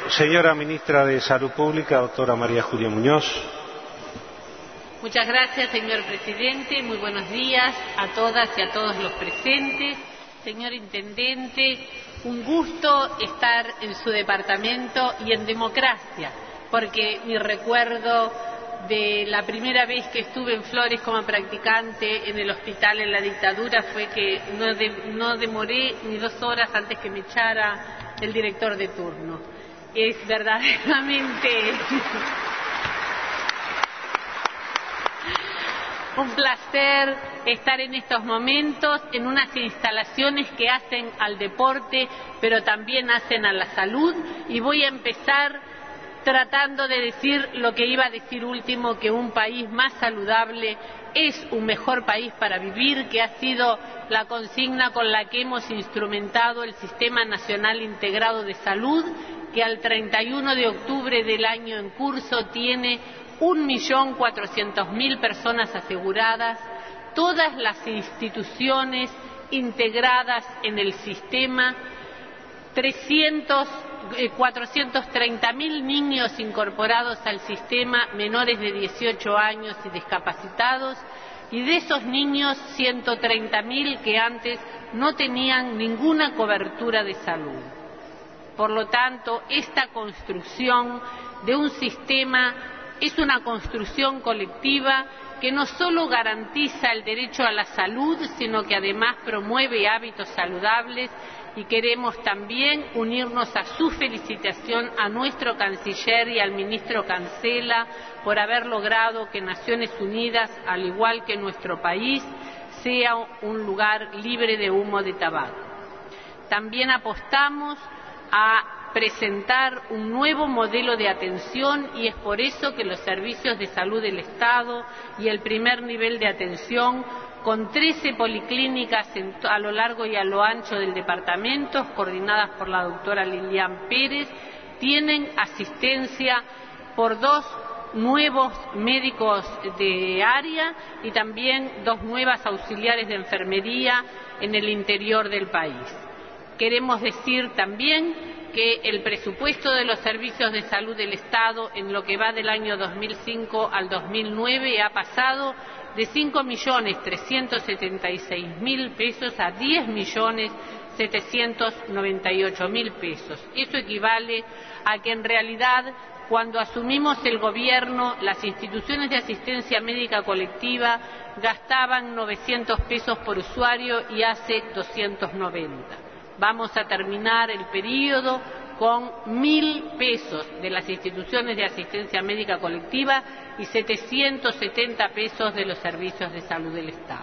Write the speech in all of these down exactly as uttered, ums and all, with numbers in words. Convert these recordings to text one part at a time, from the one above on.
Señora Ministra de Salud Pública, doctora María Julia Muñoz. Muchas gracias, señor presidente. Muy buenos días a todas y a todos los presentes. Señor intendente, un gusto estar en su departamento y en democracia, porque mi recuerdo de la primera vez que estuve en Flores como practicante en el hospital en la dictadura fue que no, de, no demoré ni dos horas antes que me echara el director de turno. Es verdaderamente un placer estar en estos momentos en unas instalaciones que hacen al deporte, pero también hacen a la salud, y voy a empezar tratando de decir lo que iba a decir último, que un país más saludable es un mejor país para vivir, que ha sido la consigna con la que hemos instrumentado el Sistema Nacional Integrado de Salud, que al treinta y uno de octubre del año en curso tiene un millón cuatrocientas mil personas aseguradas, todas las instituciones integradas en el sistema, cuatrocientos treinta mil niños incorporados al sistema, menores de dieciocho años y discapacitados, y de esos niños ciento treinta mil que antes no tenían ninguna cobertura de salud. Por lo tanto, esta construcción de un sistema es una construcción colectiva que no solo garantiza el derecho a la salud, sino que además promueve hábitos saludables, y queremos también unirnos a su felicitación a nuestro canciller y al ministro Cancela por haber logrado que Naciones Unidas, al igual que nuestro país, sea un lugar libre de humo de tabaco. También apostamos a presentar un nuevo modelo de atención, y es por eso que los servicios de salud del Estado y el primer nivel de atención, con trece policlínicas en, a lo largo y a lo ancho del departamento, coordinadas por la doctora Lilian Pérez, tienen asistencia por dos nuevos médicos de área y también dos nuevas auxiliares de enfermería en el interior del país. Queremos decir también que el presupuesto de los servicios de salud del Estado en lo que va del año dos mil cinco al dos mil nueve ha pasado de cinco millones trescientos setenta y seis mil pesos a diez millones setecientos noventa y ocho mil pesos. Eso equivale a que en realidad, cuando asumimos el gobierno, las instituciones de asistencia médica colectiva gastaban novecientos pesos por usuario y hace doscientos noventa. Vamos a terminar el periodo con mil pesos de las instituciones de asistencia médica colectiva y setecientos setenta pesos de los servicios de salud del Estado.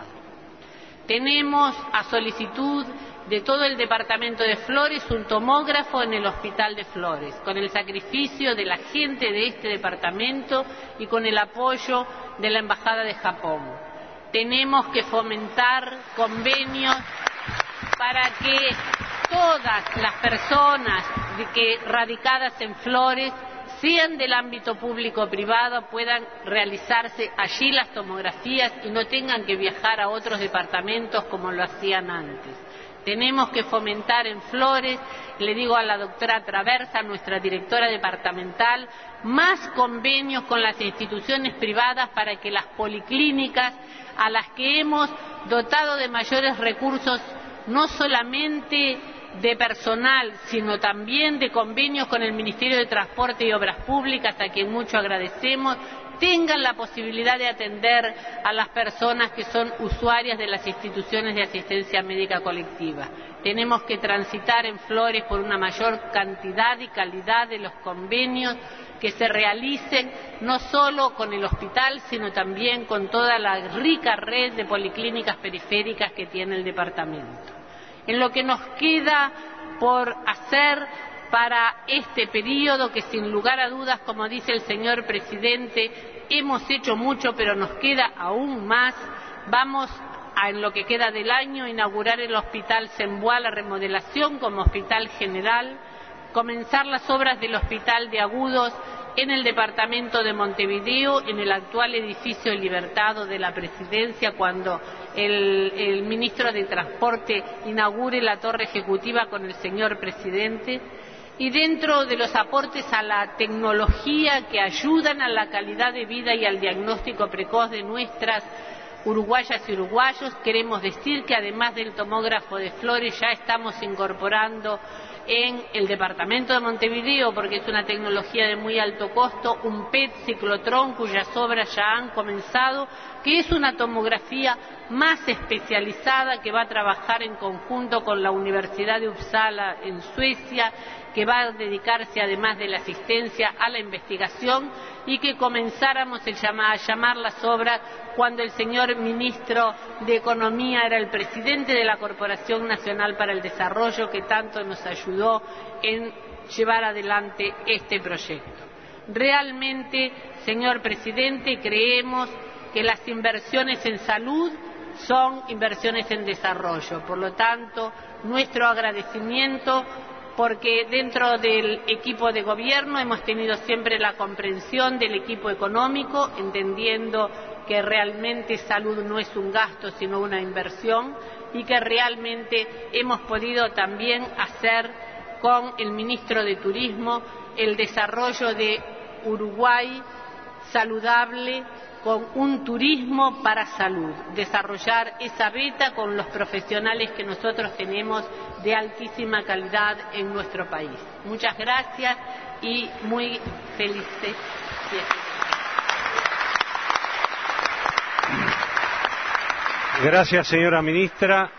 Tenemos, a solicitud de todo el departamento de Flores, un tomógrafo en el hospital de Flores, con el sacrificio de la gente de este departamento y con el apoyo de la Embajada de Japón. Tenemos que fomentar convenios para que todas las personas que radicadas en Flores, sean del ámbito público o privado, puedan realizarse allí las tomografías y no tengan que viajar a otros departamentos como lo hacían antes. Tenemos que fomentar en Flores, le digo a la doctora Traversa, nuestra directora departamental, más convenios con las instituciones privadas para que las policlínicas, a las que hemos dotado de mayores recursos, no solamente de personal, sino también de convenios con el Ministerio de Transporte y Obras Públicas, a quien mucho agradecemos, tengan la posibilidad de atender a las personas que son usuarias de las instituciones de asistencia médica colectiva. Tenemos que transitar en Flores por una mayor cantidad y calidad de los convenios que se realicen, no solo con el hospital, sino también con toda la rica red de policlínicas periféricas que tiene el departamento. En lo que nos queda por hacer para este periodo, que sin lugar a dudas, como dice el señor presidente, hemos hecho mucho, pero nos queda aún más. Vamos a, en lo que queda del año, inaugurar el Hospital Semboá, la remodelación como hospital general, comenzar las obras del Hospital de Agudos en el departamento de Montevideo, en el actual edificio Libertado de la Presidencia, cuando el, el ministro de Transporte inaugure la torre ejecutiva con el señor presidente. y dentro de los aportes a la tecnología que ayudan a la calidad de vida y al diagnóstico precoz de nuestras uruguayas y uruguayos, queremos decir que además del tomógrafo de Flores ya estamos incorporando en el departamento de Montevideo, porque es una tecnología de muy alto costo, un P E T ciclotrón cuyas obras ya han comenzado, que es una tomografía más especializada que va a trabajar en conjunto con la Universidad de Uppsala en Suecia, que va a dedicarse además de la asistencia a la investigación, y que comenzáramos a llamar las obras cuando el señor ministro de Economía era el presidente de la Corporación Nacional para el Desarrollo, que tanto nos ayudó en llevar adelante este proyecto. Realmente, señor presidente, creemos que las inversiones en salud son inversiones en desarrollo. Por lo tanto, nuestro agradecimiento, porque dentro del equipo de gobierno hemos tenido siempre la comprensión del equipo económico, entendiendo que realmente salud no es un gasto sino una inversión, y que realmente hemos podido también hacer con el ministro de Turismo el desarrollo de Uruguay saludable, con un turismo para salud, desarrollar esa beta con los profesionales que nosotros tenemos de altísima calidad en nuestro país. Muchas gracias y muy felices fiestas. Gracias, señora ministra.